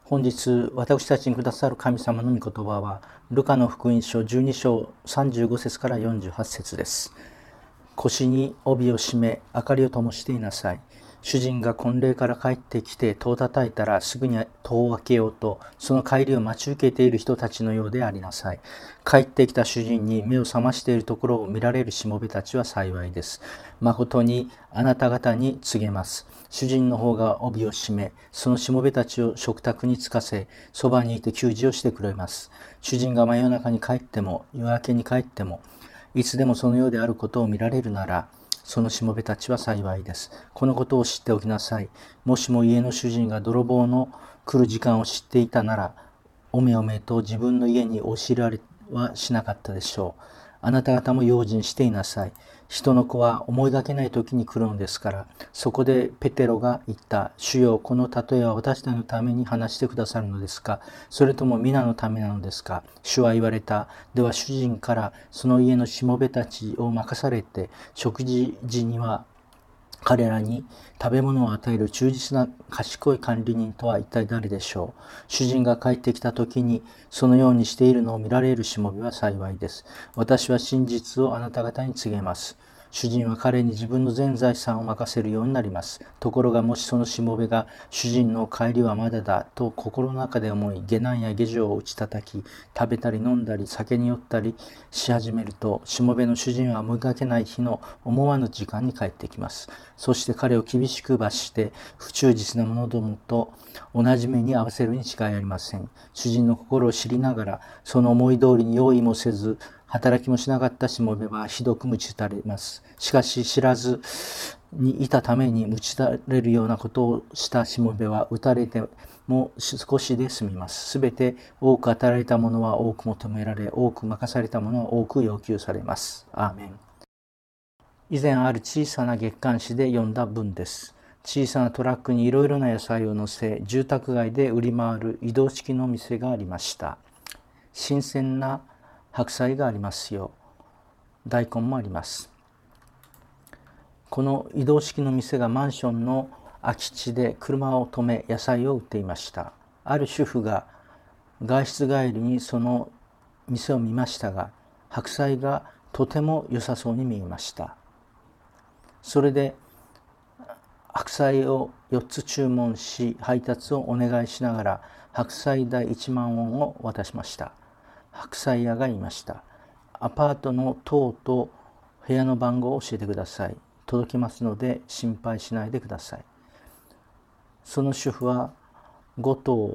本日私たちにくださる神様の御言葉はルカの福音書12章35節から48節です。腰に帯を締め明かりを灯していなさい。主人が婚礼から帰ってきて戸を叩いたらすぐに戸を開けようとその帰りを待ち受けている人たちのようでありなさい。帰ってきた主人に目を覚ましているところを見られるしもべたちは幸いです。誠にあなた方に告げます。主人の方が帯を締め、そのしもべたちを食卓につかせ、そばにいて給仕をしてくれます。主人が真夜中に帰っても、夜明けに帰っても、いつでもそのようであることを見られるなら、そのしもべたちは幸いです。このことを知っておきなさい。もしも家の主人が泥棒の来る時間を知っていたなら、おめおめと自分の家に押し入られはしなかったでしょう。あなた方も用心していなさい。人の子は思いがけない時に来るのですから。そこでペテロが言った。主よ、この例えは私たちのために話してくださるのですか、それとも皆のためなのですか。主は言われた。では主人からその家のしもべたちを任されて、食事時には彼らに食べ物を与える忠実な賢い管理人とは一体誰でしょう。主人が帰ってきた時にそのようにしているのを見られるしもべは幸いです。私は真実をあなた方に告げます。主人は彼に自分の全財産を任せるようになります。ところがもしそのしもべが主人の帰りはまだだと心の中で思い、下男や下女を打ち叩き、食べたり飲んだり酒に酔ったりし始めると、しもべの主人は思いがけない日の思わぬ時間に帰ってきます。そして彼を厳しく罰して不忠実な者どもと同じ目に合わせるに違いありません。主人の心を知りながらその思い通りに用意もせず働きもしなかったしもべはひどく鞭打たれます。しかし知らずにいたために鞭打たれるようなことをしたしもべは打たれても少しで済みます。すべて多く与えられたものは多く求められ、多く任されたものは多く要求されます。アーメン。以前ある小さな月刊誌で読んだ文です。小さなトラックにいろいろな野菜を乗せ、住宅街で売り回る移動式の店がありました。新鮮な白菜がありますよ。大根もあります。この移動式の店がマンションの空き地で車を止め野菜を売っていました。ある主婦が外出帰りにその店を見ましたが、白菜がとても良さそうに見えました。それで白菜を4つ注文し、配達をお願いしながら白菜代1万ウォンを渡しました。白菜屋が言いました。アパートの棟と部屋の番号を教えてください。届きますので心配しないでください。その主婦は5棟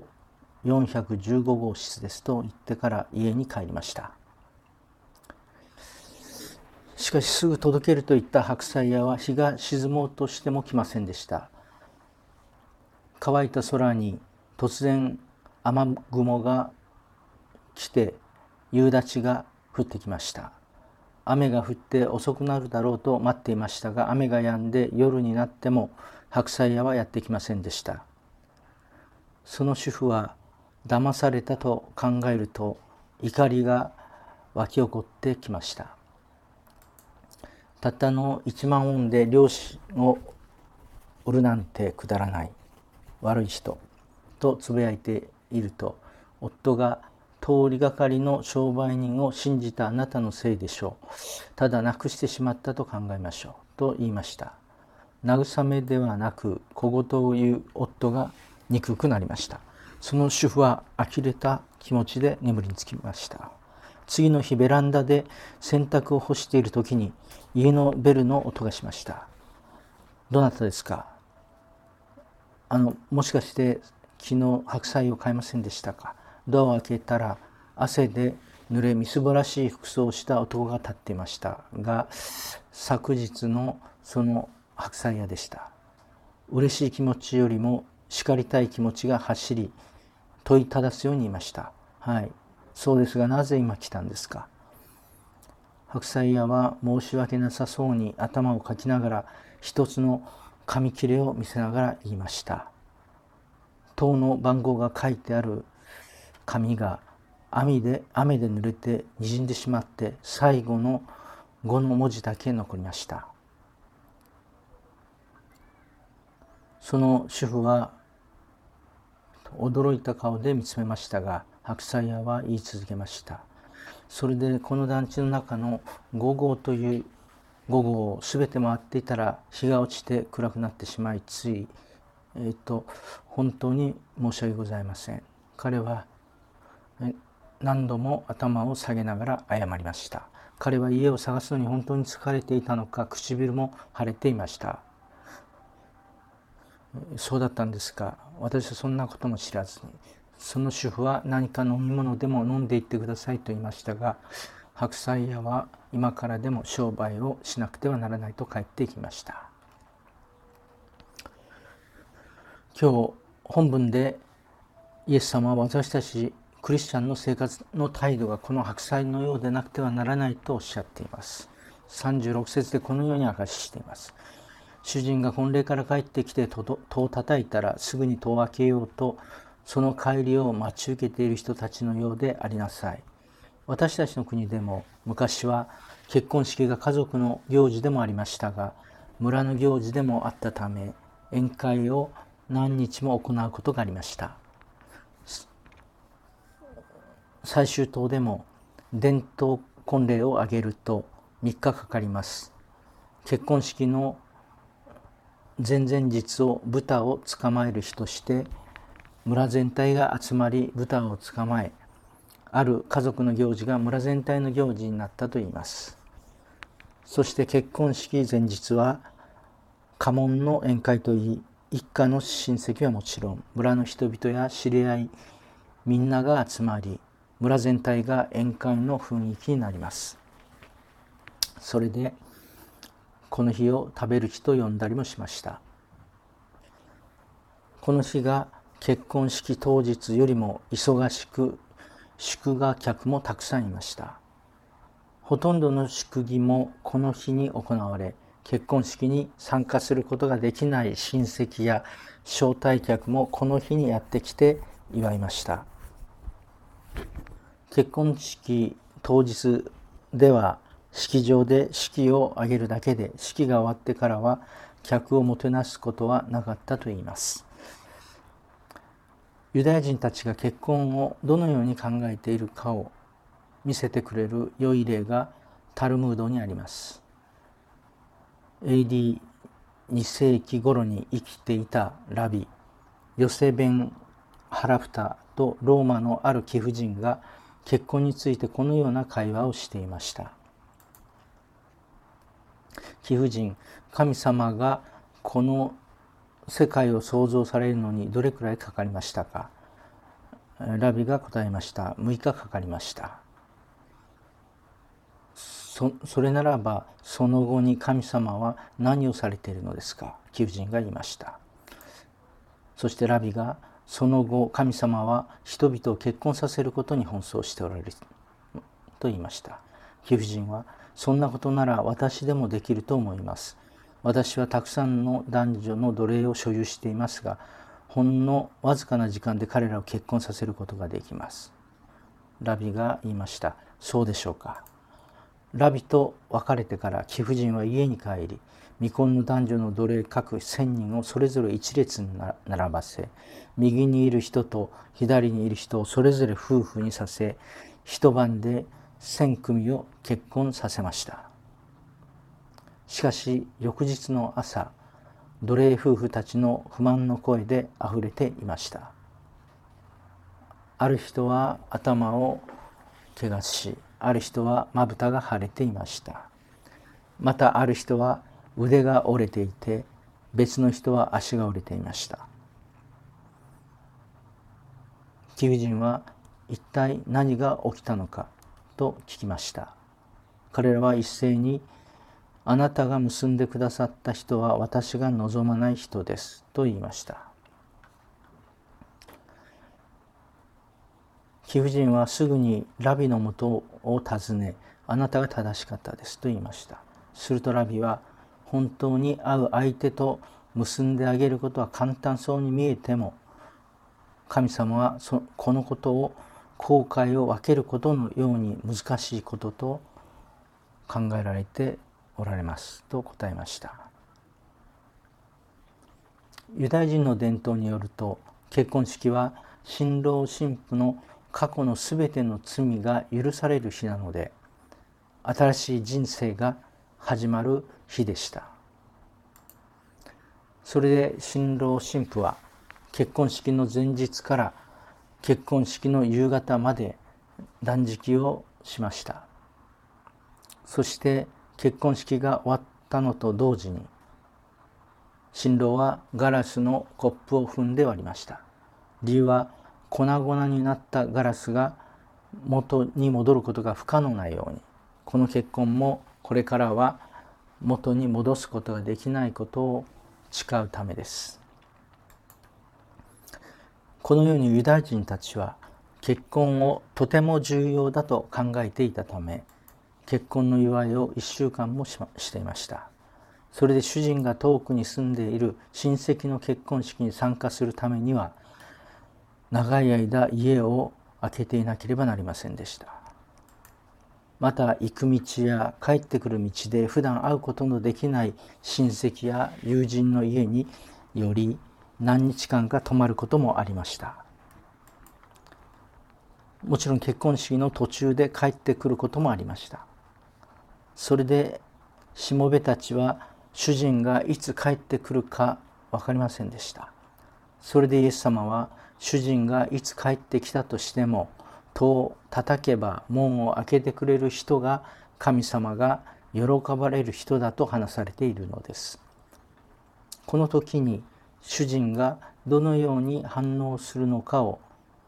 415号室ですと言ってから家に帰りました。しかしすぐ届けると言った白菜屋は日が沈もうとしても来ませんでした。乾いた空に突然雨雲が来て夕立が降ってきました。雨が降って遅くなるだろうと待っていましたが、雨が止んで夜になっても白菜屋はやってきませんでした。その主婦は騙されたと考えると怒りが湧き起こってきました。たったの1万ウォンで漁師を売るなんてくだらない悪い人とつぶやいていると、夫が通りがかりの商売人を信じたあなたのせいでしょう。ただなくしてしまったと考えましょうと言いました。慰めではなく小言を言う夫が憎くなりました。その主婦は呆れた気持ちで眠りにつきました。次の日ベランダで洗濯を干している時に家のベルの音がしました。どなたですか？もしかして昨日白菜を買いませんでしたか？ドアを開けたら汗で濡れみすぼらしい服装をした男が立っていましたが、昨日のその白菜屋でした。嬉しい気持ちよりも叱りたい気持ちが走り問いただすように言いました。はい、そうですがなぜ今来たんですか？白菜屋は申し訳なさそうに頭をかきながら一つの紙切れを見せながら言いました。塔の番号が書いてある紙が雨で濡れて滲んでしまって最後の5の文字だけ残りました。その主婦は驚いた顔で見つめましたが、白菜屋は言い続けました。それでこの団地の中の5号という5号をすべて回っていたら日が落ちて暗くなってしまい、つい本当に申し訳ございません。彼は何度も頭を下げながら謝りました。彼は家を探すのに本当に疲れていたのか、唇も腫れていました。そうだったんですか。私はそんなことも知らずに、その主婦は何か飲み物でも飲んでいってくださいと言いましたが、白菜屋は今からでも商売をしなくてはならないと帰っていきました。今日本文でイエス様は私たちクリスチャンの生活の態度がこの白菜のようでなくてはならないとおっしゃっています。36節でこのように明かししています。主人が婚礼から帰ってきて戸を叩いたらすぐに戸を開けようと、その帰りを待ち受けている人たちのようでありなさい。私たちの国でも昔は結婚式が家族の行事でもありましたが、村の行事でもあったため、宴会を何日も行うことがありました。最終島でも伝統婚礼を挙げると3日かかります。結婚式の前々日を豚を捕まえる日として村全体が集まり豚を捕まえ、ある家族の行事が村全体の行事になったといいます。そして結婚式前日は家紋の宴会といい、一家の親戚はもちろん村の人々や知り合いみんなが集まり、村全体が宴会の雰囲気になります。それでこの日を食べる日と呼んだりもしました。この日が結婚式当日よりも忙しく、祝賀客もたくさんいました。ほとんどの祝儀もこの日に行われ、結婚式に参加することができない親戚や招待客もこの日にやってきて祝いました。結婚式当日では式場で式を挙げるだけで、式が終わってからは客をもてなすことはなかったといいます。ユダヤ人たちが結婚をどのように考えているかを見せてくれる良い例がタルムードにあります。AD2 世紀頃に生きていたラビヨセベン・ハラフタとローマのある貴婦人が結婚についてこのような会話をしていました。貴婦人、神様がこの世界を創造されるのにどれくらいかかりましたか。ラビが答えました。6日かかりました。それならばその後に神様は何をされているのですか。貴婦人が言いました。そしてラビが、その後神様は人々を結婚させることに奔走しておられると言いました。貴婦人は、そんなことなら私でもできると思います。私はたくさんの男女の奴隷を所有していますが、ほんのわずかな時間で彼らを結婚させることができます。ラビが言いました。そうでしょうか。ラビと別れてから貴婦人は家に帰り、未婚の男女の奴隷各1000人をそれぞれ一列に並ばせ、右にいる人と左にいる人をそれぞれ夫婦にさせ、一晩で1000組を結婚させました。しかし翌日の朝、奴隷夫婦たちの不満の声であふれていました。ある人は頭を怪我し、ある人はまぶたが腫れていました。またある人は腕が折れていて、別の人は足が折れていました。貴婦人は一体何が起きたのかと聞きました。彼らは一斉に、あなたが結んでくださった人は私が望まない人ですと言いました。貴婦人はすぐにラビのもとを訪ね、あなたが正しかったですと言いました。するとラビは、本当に会う相手と結んであげることは簡単そうに見えても、神様はこのことを後悔を分けることのように難しいことと考えられておられますと答えました。ユダヤ人の伝統によると、 結婚式は新郎新婦の過去のすべての罪が許される日なので、新しい人生が始まる日でした。それで新郎新婦は結婚式の前日から結婚式の夕方まで断食をしました。そして結婚式が終わったのと同時に、新郎はガラスのコップを踏んで割りました。理由は粉々になったガラスが元に戻ることが不可能なように、この結婚もこれからは元に戻すことができないことを誓うためです。このようにユダヤ人たちは結婚をとても重要だと考えていたため、結婚の祝いを1週間もしていました。それで主人が遠くに住んでいる親戚の結婚式に参加するためには、長い間家を空けていなければなりませんでした。また行く道や帰ってくる道で普段会うことのできない親戚や友人の家により何日間か泊まることもありました。もちろん結婚式の途中で帰ってくることもありました。それでしもべたちは主人がいつ帰ってくるか分かりませんでした。それでイエス様は主人がいつ帰ってきたとしても戸を叩けば門を開けてくれる人が神様が喜ばれる人だと話されているのです。この時に主人がどのように反応するのかを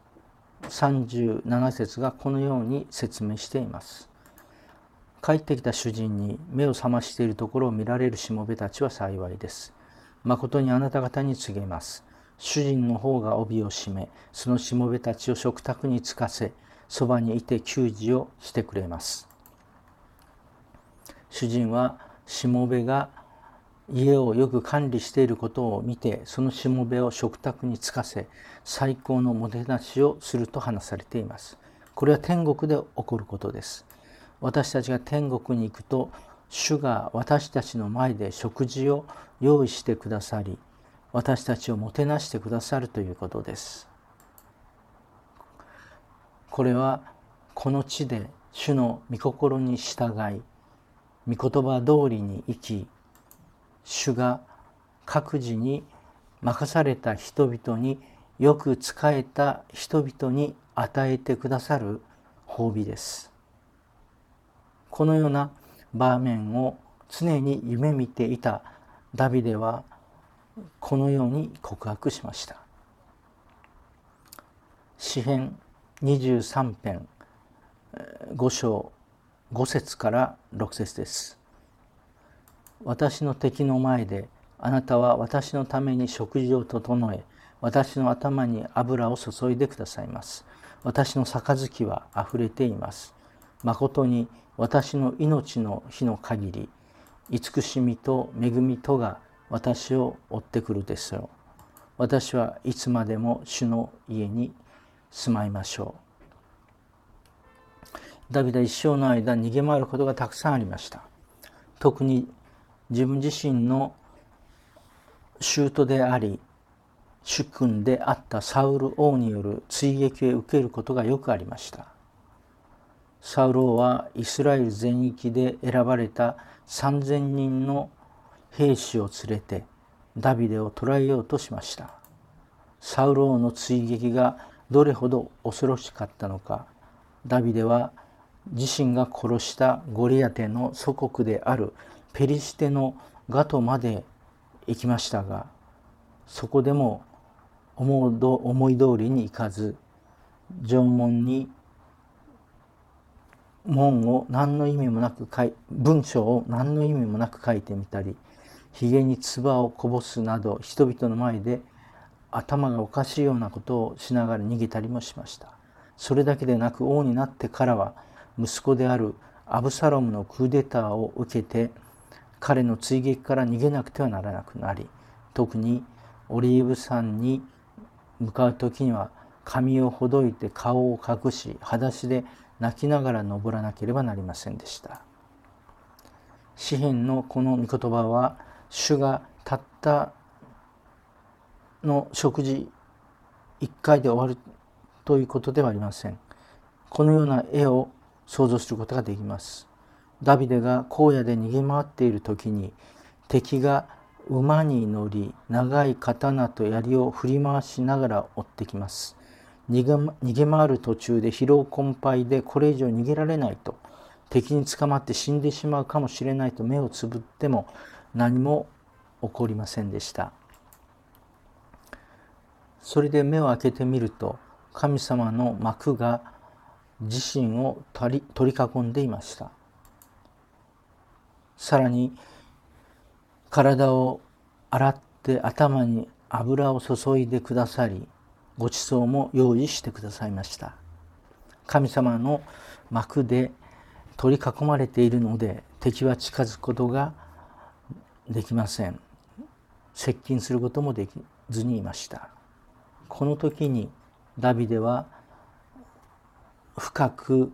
37節がこのように説明しています。帰ってきた主人に目を覚ましているところを見られるしもべたちは幸いです。誠にあなた方に告げます。主人の方が帯を締め、そのしもべたちを食卓につかせ、そばにいて給仕をしてくれます。主人はしもべが家をよく管理していることを見て、そのしもべを食卓につかせ、最高のもてなしをすると話されています。これは天国で起こることです。私たちが天国に行くと、主が私たちの前で食事を用意してくださり、私たちをもてなしてくださるということです。これはこの地で主の御心に従い、御言葉通りに生き、主が各自に任された人々によく仕えた人々に与えてくださる褒美です。このような場面を常に夢見ていたダビデはこのように告白しました。詩編23編5章5節から6節です。私の敵の前であなたは私のために食事を整え、私の頭に油を注いでくださいます。私の杯はあふれています。誠に私の命の日の限り、慈しみと恵みとが私を追ってくるでしょう。私はいつまでも主の家に住まいましょう。ダビデは一生の間逃げ回ることがたくさんありました。特に自分自身の舅であり主君であったサウル王による追撃を受けることがよくありました。サウル王はイスラエル全域で選ばれた3000人の兵士を連れてダビデを捕らえようとしました。サウル王の追撃がどれほど恐ろしかったのか、ダビデは自身が殺したゴリアテの祖国であるペリシテのガトまで行きましたが、そこでも思い通りにいかず、城門に文章を何の意味もなく書いてみたり、ひげに唾をこぼすなど人々の前で頭がおかしいようなことをしながら逃げたりもしました。それだけでなく王になってからは息子であるアブサロムのクーデターを受けて彼の追撃から逃げなくてはならなくなり、特にオリーブ山に向かう時には髪をほどいて顔を隠し裸足で泣きながら登らなければなりませんでした。詩編のこの御言葉は主がたったの食事一回で終わるということではありません。このような絵を想像することができます。ダビデが荒野で逃げ回っている時に、敵が馬に乗り、長い刀と槍を振り回しながら追ってきます。逃げ回る途中で疲労困憊でこれ以上逃げられないと、敵に捕まって死んでしまうかもしれないと目をつぶっても何も起こりませんでした。それで目を開けてみると、神様の幕が自身を取り囲んでいました。さらに体を洗って頭に油を注いでくださり、ご馳走も用意してくださいました。神様の幕で取り囲まれているので、敵は近づくことができません。接近することもできずにいました。この時にダビデは深く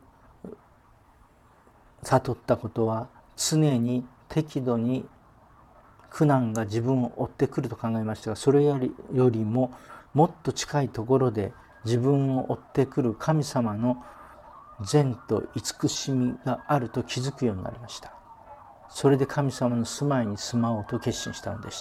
悟ったことは、常に適度に苦難が自分を追ってくると考えましたが、それよりももっと近いところで自分を追ってくる神様の善と慈しみがあると気づくようになりました。それで神様の住まいに住まおうと決心したのでした。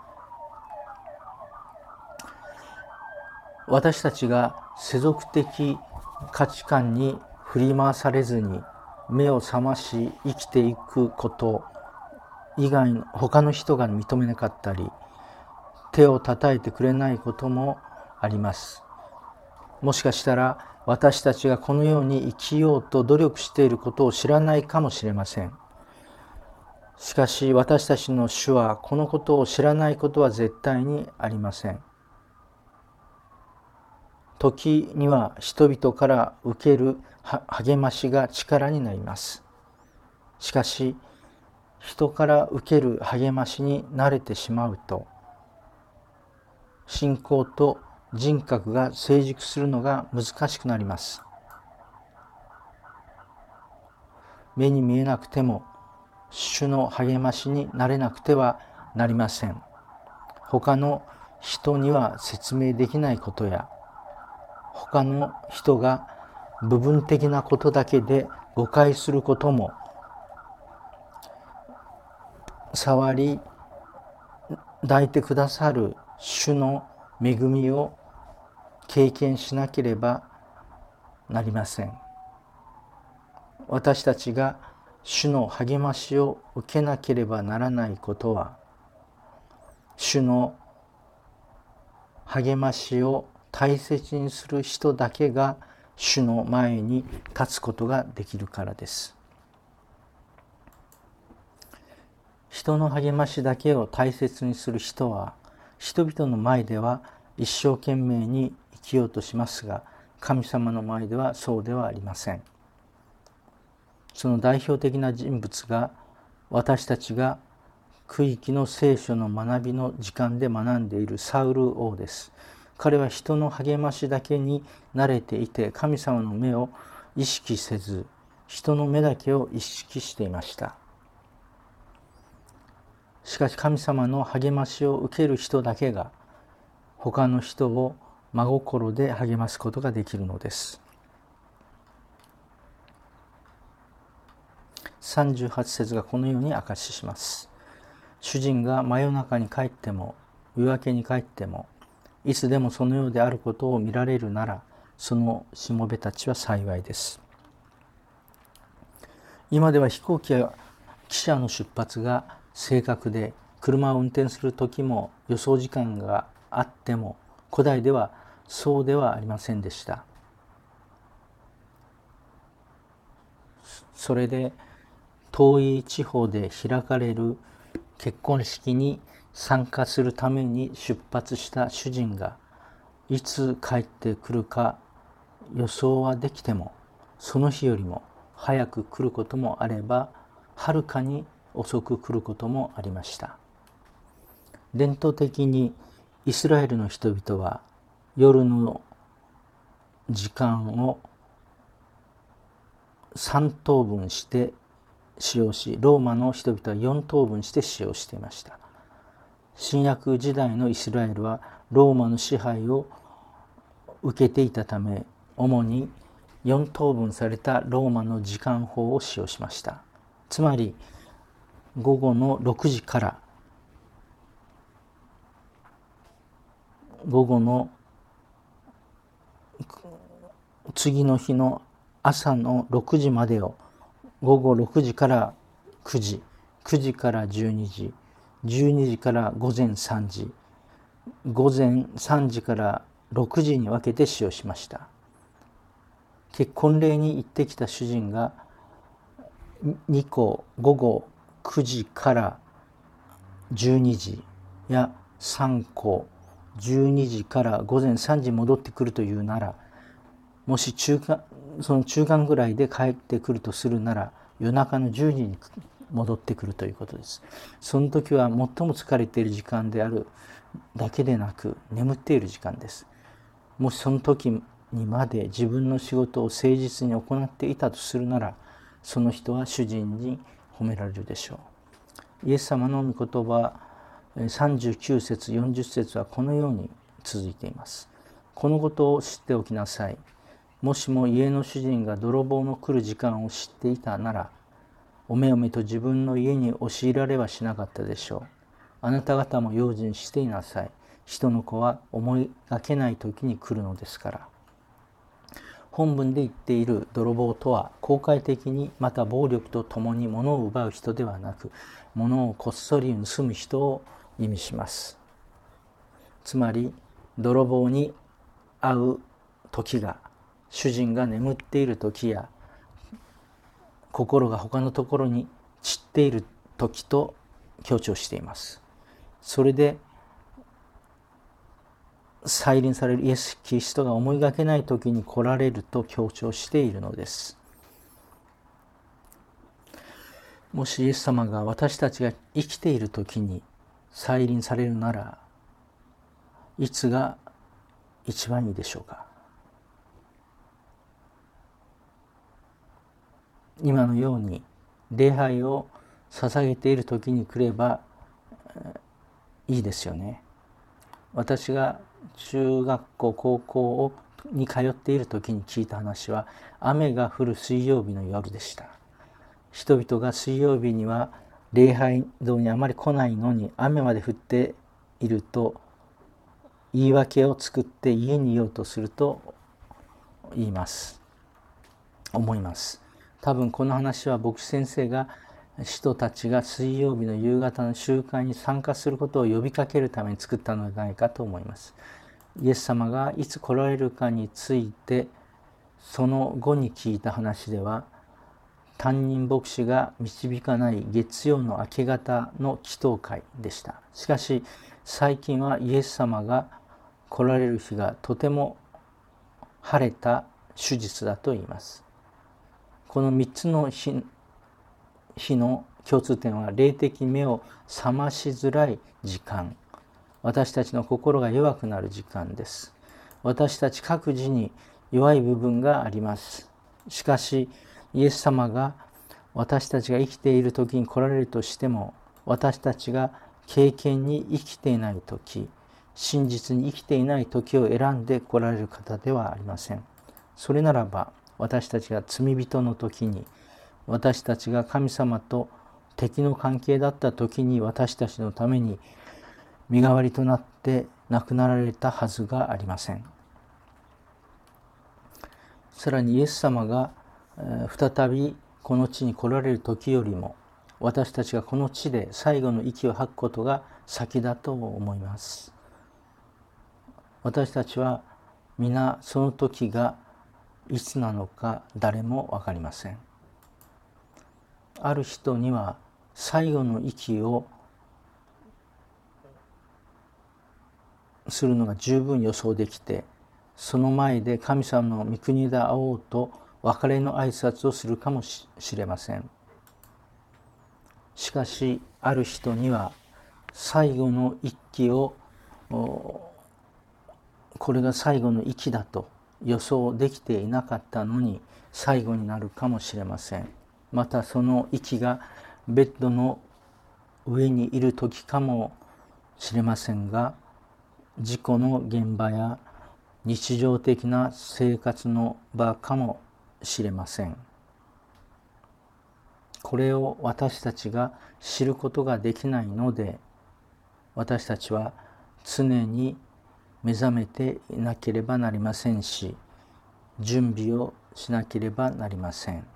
私たちが世俗的価値観に振り回されずに目を覚まし生きていくこと以外の他の人が認めなかったり、手を叩いてくれないこともあります。もしかしたら私たちがこのように生きようと努力していることを知らないかもしれません。しかし私たちの主はこのことを知らないことは絶対にありません。時には人々から受ける励ましが力になります。しかし人から受ける励ましに慣れてしまうと、信仰と人格が成熟するのが難しくなります。目に見えなくても主の励ましになれなくてはなりません。他の人には説明できないことや、他の人が部分的なことだけで誤解することも、触り抱いてくださる主の恵みを経験しなければなりません。私たちが主の励ましを受けなければならないことは、主の励ましを大切にする人だけが主の前に立つことができるからです。人の励ましだけを大切にする人は、人々の前では一生懸命に生きようとしますが、神様の前ではそうではありません。その代表的な人物が、私たちが区域の聖書の学びの時間で学んでいるサウル王です。彼は人の励ましだけに慣れていて、神様の目を意識せず、人の目だけを意識していました。しかし神様の励ましを受ける人だけが、他の人を真心で励ますことができるのです。38節がこのように証しします。主人が真夜中に帰っても、夜明けに帰っても、いつでもそのようであることを見られるなら、そのしもべたちは幸いです。今では飛行機や汽車の出発が正確で、車を運転する時も予想時間があっても、古代ではそうではありませんでした。それで遠い地方で開かれる結婚式に参加するために出発した主人がいつ帰ってくるか予想はできても、その日よりも早く来ることもあれば、はるかに遅く来ることもありました。伝統的にイスラエルの人々は夜の時間を3等分して使用し、ローマの人々は4等分して使用していました。新約時代のイスラエルはローマの支配を受けていたため、主に4等分されたローマの時間法を使用しました。つまり午後の6時から午後の次の日の朝の6時までを午後6時から9時、9時から12時、12時から午前3時、午前3時から6時に分けて使用しました。結婚礼に行ってきた主人が2個午後9時から12時や3個12時から午前3時戻ってくるというなら、もしその中間ぐらいで帰ってくるとするなら、夜中の10時に戻ってくるということです。その時は最も疲れている時間であるだけでなく、眠っている時間です。もしその時にまで自分の仕事を誠実に行っていたとするなら、その人は主人に褒められるでしょう。イエス様の御言葉39節40節はこのように続いています。このことを知っておきなさい。もしも家の主人が泥棒の来る時間を知っていたなら、おめおめと自分の家に押し入られはしなかったでしょう。あなた方も用心していなさい。人の子は思いがけない時に来るのですから。本文で言っている泥棒とは、公開的にまた暴力とともに物を奪う人ではなく、物をこっそり盗む人を意味します。つまり泥棒に会う時が、主人が眠っている時や心が他のところに散っている時と強調しています。それで再臨されるイエス・キリストが思いがけない時に来られると強調しているのです。もしイエス様が私たちが生きている時に再臨されるなら、いつが一番いいでしょうか。今のように礼拝を捧げている時に来ればいいですよね。私が中学校高校に通っている時に聞いた話は、雨が降る水曜日の夜でした。人々が水曜日には礼拝堂にあまり来ないのに、雨まで降っていると言い訳を作って家にいようとすると思います。多分この話は牧師先生が使徒たちが水曜日の夕方の集会に参加することを呼びかけるために作ったのではないかと思います。イエス様がいつ来られるかについてその後に聞いた話では、担任牧師が導かない月曜の明け方の祈祷会でした。しかし最近はイエス様が来られる日がとても晴れた手術だと言います。この3つの日の共通点は、霊的に目を覚ましづらい時間、私たちの心が弱くなる時間です。私たち各自に弱い部分があります。しかしイエス様が私たちが生きている時に来られるとしても、私たちが経験に生きていない時、真実に生きていない時を選んで来られる方ではありません。それならば、私たちが罪人の時に、私たちが神様と敵の関係だった時に、私たちのために身代わりとなって亡くなられたはずがありません。さらにイエス様が再びこの地に来られる時よりも、私たちがこの地で最後の息を吐くことが先だと思います。私たちは皆その時がいつなのか誰も分かりません。ある人には最後の息をするのが十分予想できて、その前で神様の御国で会おうと別れの挨拶をするかもしれません。しかしある人には最後の息を、これが最後の息だと予想できていなかったのに最後になるかもしれません。またその息がベッドの上にいる時かもしれませんが、事故の現場や日常的な生活の場かもしれません。これを私たちが知ることができないので、私たちは常に目覚めていなければなりませんし、準備をしなければなりません。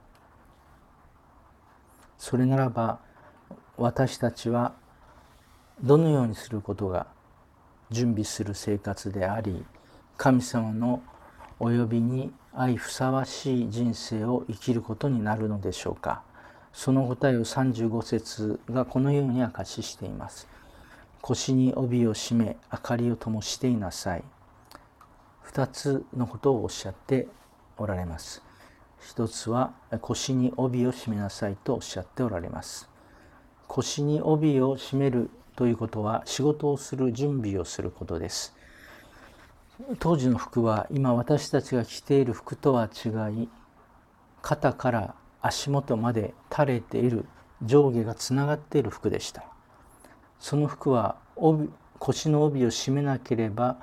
それならば、私たちはどのようにすることが準備する生活であり、神様のお呼びに相ふさわしい人生を生きることになるのでしょうか。その答えを35節がこのように明かししています。腰に帯を締め、明かりを灯していなさい。2つのことをおっしゃっておられます。一つは腰に帯を締めなさいとおっしゃっておられます。腰に帯を締めるということは仕事をする準備をすることです。当時の服は今私たちが着ている服とは違い、肩から足元まで垂れている上下がつながっている服でした。その服は腰の帯を締めなければ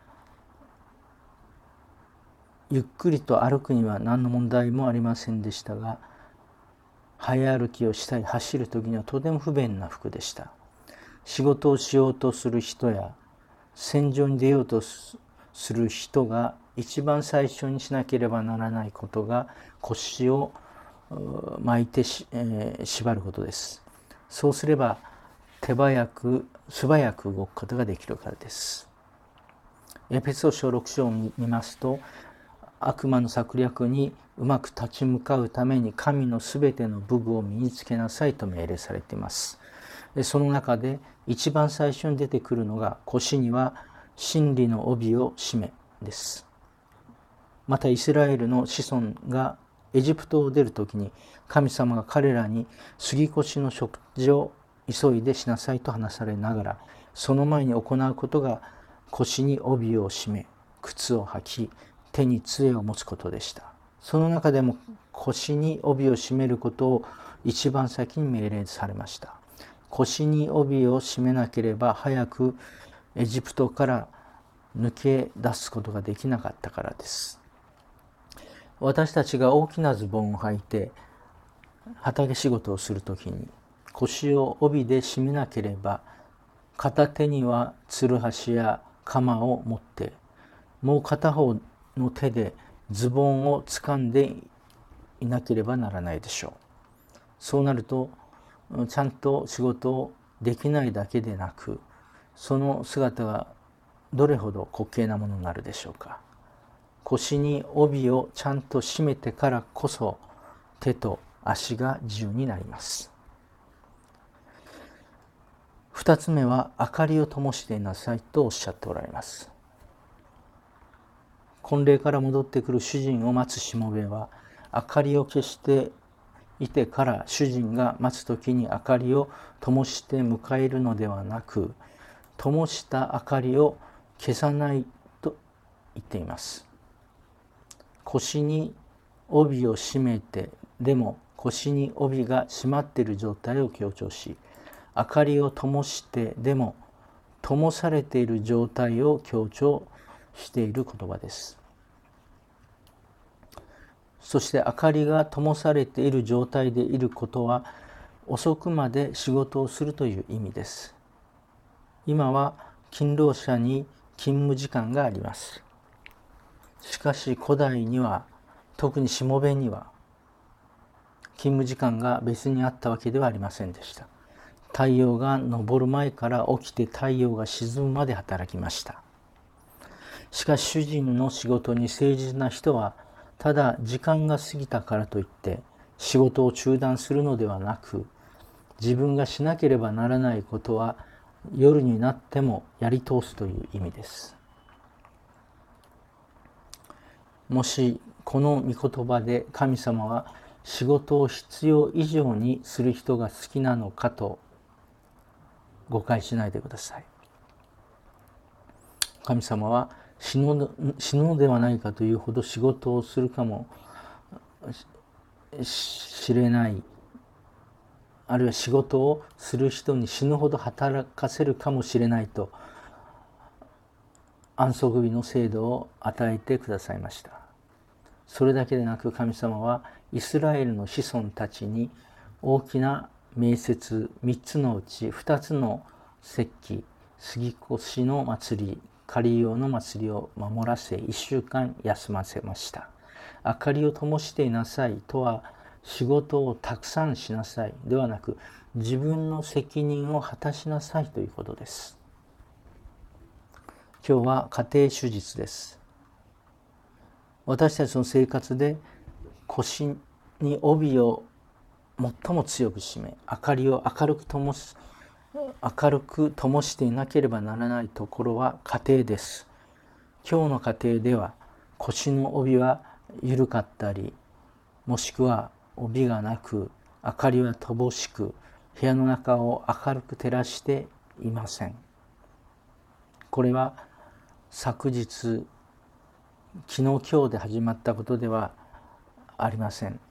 ゆっくりと歩くには何の問題もありませんでしたが、早歩きをしたり走る時にはとても不便な服でした。仕事をしようとする人や戦場に出ようとする人が一番最初にしなければならないことが腰を巻いて縛ることです。そうすれば素早く動くことができるからです。エペソ書6章を見ますと、悪魔の策略にうまく立ち向かうために神のすべての武具を身につけなさいと命令されています。その中で一番最初に出てくるのが、腰には真理の帯を締めです。またイスラエルの子孫がエジプトを出るときに、神様が彼らに杉越の食事を急いでしなさいと話されながら、その前に行うことが腰に帯を締め、靴を履き、手に杖を持つことでした。その中でも腰に帯を締めることを一番先に命令されました。腰に帯を締めなければ早くエジプトから抜け出すことができなかったからです。私たちが大きなズボンを履いて畑仕事をするときに腰を帯で締めなければ、片手にはつるはしや鎌を持って、もう片方の手でズボンを掴んでいなければならないでしょう。そうなるとちゃんと仕事をできないだけでなく、その姿がどれほど滑稽なものになるでしょうか。腰に帯をちゃんと締めてからこそ手と足が自由になります。2つ目は明かりを灯していなさいとおっしゃっておられます。婚礼から戻ってくる主人を待つしもべは、明かりを消していてから主人が待つ時に明かりを灯して迎えるのではなく、灯した明かりを消さないと言っています。腰に帯を締めてでも腰に帯が締まっている状態を強調し、明かりを灯してでも灯されている状態を強調している言葉です。そして明かりが灯されている状態でいることは、遅くまで仕事をするという意味です。今は勤労者に勤務時間があります。しかし古代には、特にしもべには勤務時間が別にあったわけではありませんでした。太陽が昇る前から起きて太陽が沈むまで働きました。しかし主人の仕事に誠実な人は、ただ時間が過ぎたからといって仕事を中断するのではなく、自分がしなければならないことは夜になってもやり通すという意味です。もしこの御言葉で神様は仕事を必要以上にする人が好きなのかと誤解しないでください。神様は死ぬのではないかというほど仕事をするかもしれない、あるいは仕事をする人に死ぬほど働かせるかもしれないと安息日の制度を与えてくださいました。それだけでなく、神様はイスラエルの子孫たちに大きな名節3つのうち2つの節期、杉越の祭り、仮用の祭りを守らせ、1週間休ませました。明かりを灯していなさいとは、仕事をたくさんしなさいではなく、自分の責任を果たしなさいということです。今日は家庭手術です。私たちの生活で腰に帯を最も強く締め、明かりを明るく灯していなければならないところは家庭です。今日の家庭では腰の帯は緩かったり、もしくは帯がなく、明かりは乏しく、部屋の中を明るく照らしていません。これは昨日、昨日今日で始まったことではありません。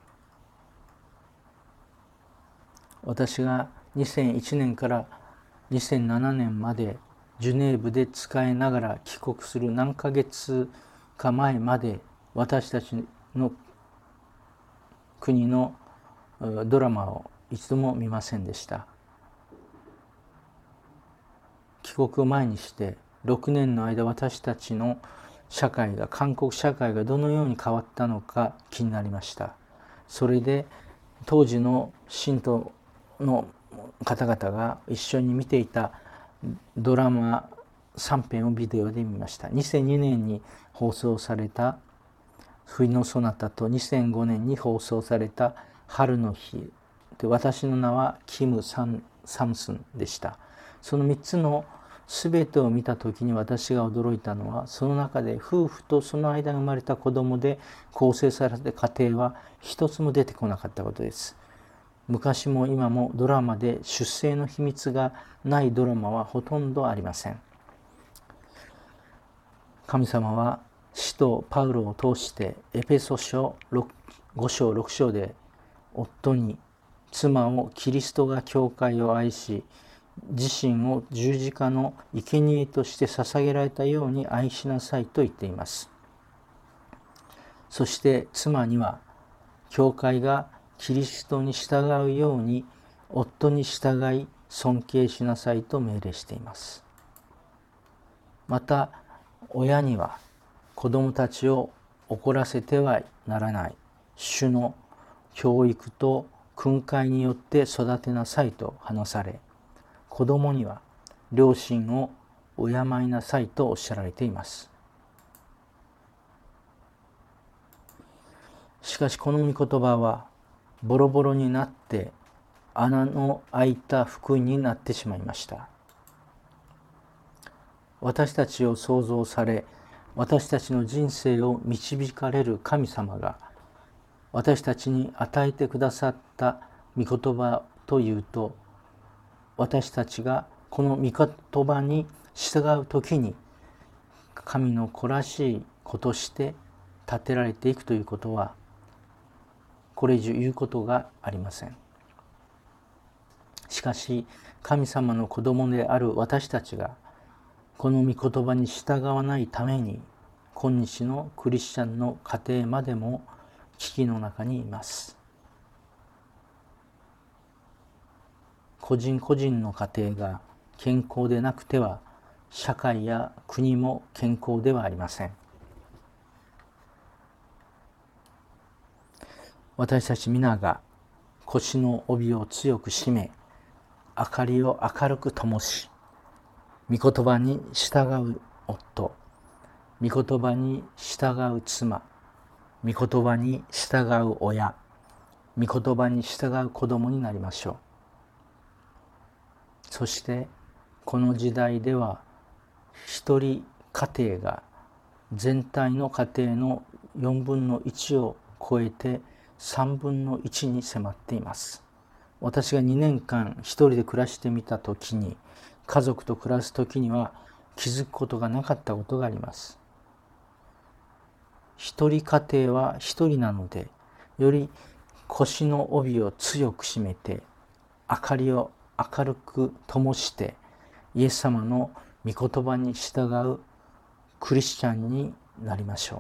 私が2001年から2007年までジュネーブで使いながら帰国する何ヶ月か前まで、私たちの国のドラマを一度も見ませんでした。帰国を前にして6年の間、私たちの社会が、韓国社会がどのように変わったのか気になりました。それで当時の信徒の方々が一緒に見ていたドラマ3編をビデオで見ました。2002年に放送された冬のソナタと、2005年に放送された春の日で、私の名はキム・サムスンでした。その3つの全てを見た時に私が驚いたのは、その中で夫婦とその間に生まれた子供で構成された家庭は一つも出てこなかったことです。昔も今もドラマで出生の秘密がないドラマはほとんどありません。神様は使徒パウロを通してエペソ書5章6章で、夫に妻をキリストが教会を愛し、自身を十字架の生贄として捧げられたように愛しなさいと言っています。そして妻には、教会がキリストに従うように夫に従い尊敬しなさいと命令しています。また親には、子供たちを怒らせてはならない、主の教育と訓戒によって育てなさいと話され、子供には両親を敬いなさいとおっしゃられています。しかしこの御言葉はボロボロになって穴の開いた福音になってしまいました。私たちを創造され、私たちの人生を導かれる神様が私たちに与えてくださった御言葉というと、私たちがこの御言葉に従うときに神の子らしい子として立てられていくということは、これ以上言うことがありません。しかし神様の子供である私たちがこの御言葉に従わないために、今日のクリスチャンの家庭までも危機の中にいます。個人個人の家庭が健康でなくては、社会や国も健康ではありません。私たち皆が腰の帯を強く締め、明かりを明るく灯し、御言葉に従う夫、御言葉に従う妻、御言葉に従う親、御言葉に従う子供になりましょう。そしてこの時代では、一人家庭が全体の家庭の4分の1を超えて3分の1に迫っています。私が2年間一人で暮らしてみたときに、家族と暮らすときには気づくことがなかったことがあります。一人家庭は一人なので、より腰の帯を強く締めて、明かりを明るく灯して、イエス様の御言葉に従うクリスチャンになりましょ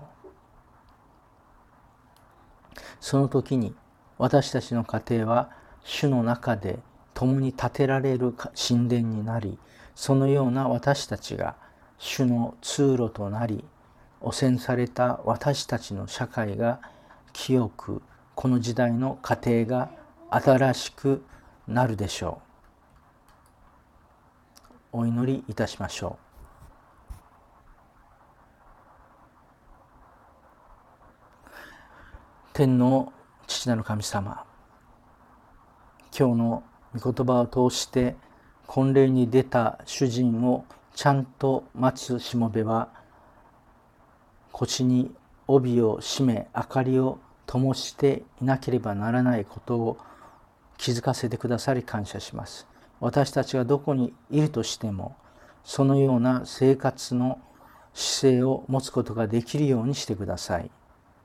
う。その時に私たちの家庭は主の中で共に建てられる神殿になり、そのような私たちが主の通路となり、汚染された私たちの社会が清く、この時代の家庭が新しくなるでしょう。お祈りいたしましょう。天の父なる神様、今日の御言葉を通して婚礼に出た主人をちゃんと待つしもべは、腰に帯を締め明かりを灯していなければならないことを気づかせてくださり感謝します。私たちがどこにいるとしても、そのような生活の姿勢を持つことができるようにしてください。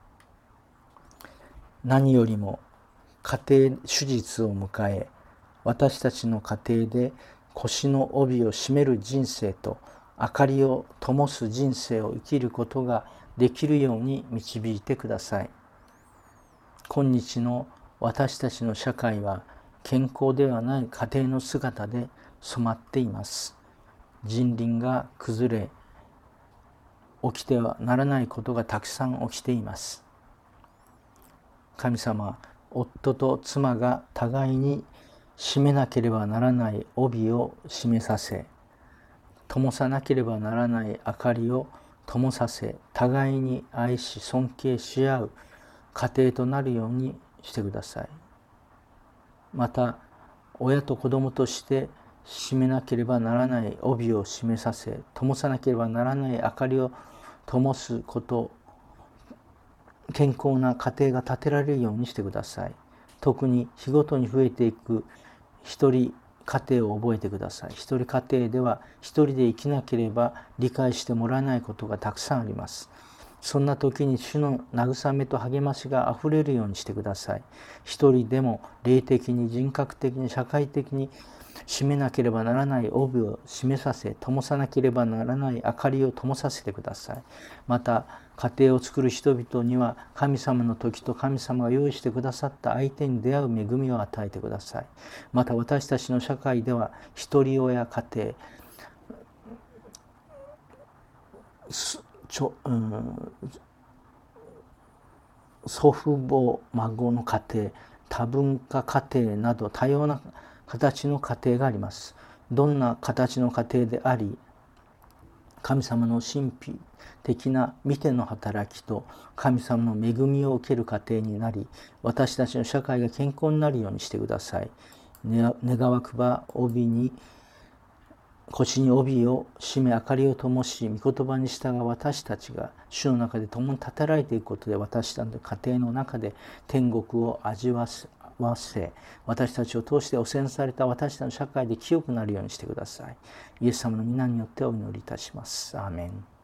何よりも家庭手術を迎え、私たちの家庭で腰の帯を締める人生と明かりを灯す人生を生きることができるように導いてください。今日の私たちの社会は健康ではない家庭の姿で染まっています。人倫が崩れ、起きてはならないことがたくさん起きています。神様、夫と妻が互いに締めなければならない帯を締めさせ、灯さなければならない明かりを灯させ、互いに愛し尊敬し合う家庭となるようにしてください。また、親と子供として締めなければならない帯を締めさせ、灯さなければならない明かりを灯すこと、健康な家庭が建てられるようにしてください。特に日ごとに増えていく一人家庭を覚えてください。一人家庭では一人で生きなければ理解してもらえないことがたくさんあります。そんな時に主の慰めと励ましがあふれるようにしてください。一人でも霊的に人格的に社会的に締めなければならない帯を締めさせ、灯さなければならない明かりを灯させてください。また家庭を作る人々には神様の時と神様が用意してくださった相手に出会う恵みを与えてください。また私たちの社会では一人親家庭、祖父母孫の家庭、多文化家庭など多様な形の家庭があります。どんな形の家庭であり、神様の神秘的な見ての働きと神様の恵みを受ける家庭になり、私たちの社会が健康になるようにしてください。願わくば腰に帯を締め明かりを灯し、御言葉に従う私たちが主の中で共に立てられていくことで、私たちの家庭の中で天国を味わわせ、私たちを通して汚染された私たちの社会で清くなるようにしてください。イエス様の皆によってお祈りいたします。アーメン。